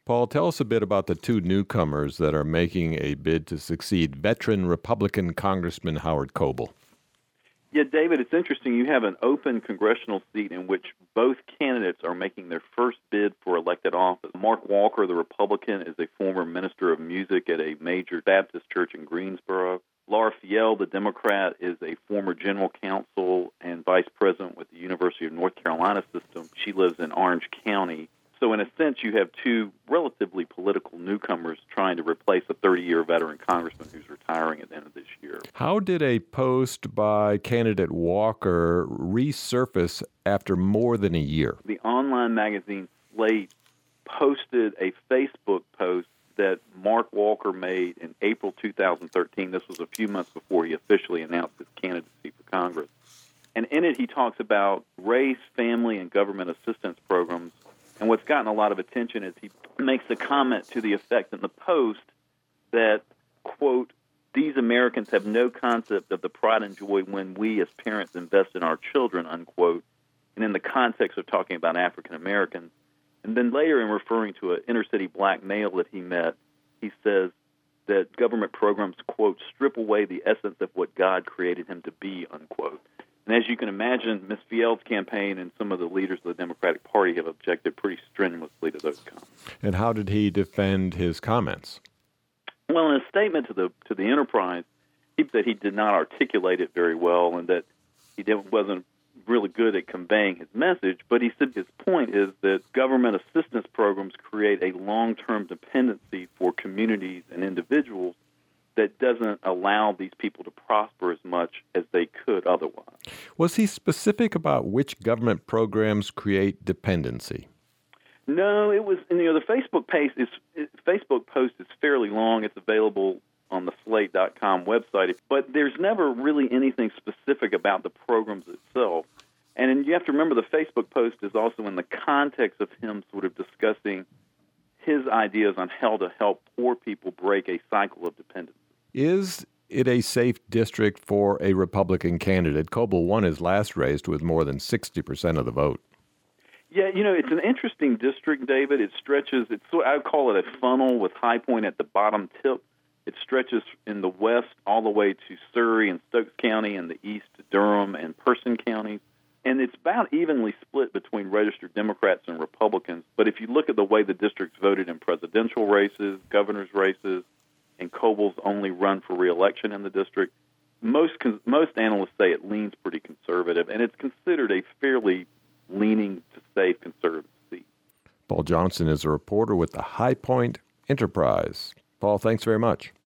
Paul, tell us a bit about the two newcomers that are making a bid to succeed veteran Republican Congressman Howard Coble. Yeah, David, it's interesting. You have an open congressional seat in which both candidates are making their first bid for elected office. Mark Walker, the Republican, is a former minister of music at a major Baptist church in Greensboro. Laura Fiel, the Democrat, is a former general counsel and vice president with the University of North Carolina system. She lives in Orange County. So in a sense, you have two relatively political newcomers trying to replace a 30-year veteran congressman who's retiring at the end of this year. How did a post by candidate Walker resurface after more than a year? The online magazine Slate posted a Facebook post that Mark Walker made in April 2013. This was a few months before he officially announced his candidacy for Congress. And in it, he talks about race, family, and government assistance programs. And what's gotten a lot of attention is he makes a comment to the effect in the post that, quote, these Americans have no concept of the pride and joy when we as parents invest in our children, unquote, and in the context of talking about African Americans. And then later, in referring to an inner-city black male that he met, he says that government programs, quote, strip away the essence of what God created him to be, unquote. And as you can imagine, Ms. Fiel's campaign and some of the leaders of the Democratic Party have objected pretty strenuously to those comments. And how did he defend his comments? Well, in a statement to the Enterprise, he said he did not articulate it very well and that he wasn't really good at conveying his message. But he said his point is that government assistance programs create a long-term dependency for communities and individuals that doesn't allow these people to prosper as much as they could otherwise. Was he specific about which government programs create dependency? No, it was. The Facebook post is fairly long. It's available on the Slate.com website, but there's never really anything specific about the programs itself. And you have to remember the Facebook post is also in the context of him sort of discussing his ideas on how to help poor people break a cycle of dependence. Is it a safe district for a Republican candidate? Coble won his last race with more than 60% of the vote. Yeah, it's an interesting district, David. It stretches, I would call it a funnel with High Point at the bottom tip. It stretches in the west all the way to Surrey and Stokes County, and the east to Durham and Person counties. And it's about evenly split between registered Democrats and Republicans. But if you look at the way the district's voted in presidential races, governor's races, and Coble's only run for re-election in the district, most analysts say it leans pretty conservative, and it's considered a fairly leaning to safe conservative seat. Paul Johnson is a reporter with the High Point Enterprise. Paul, thanks very much.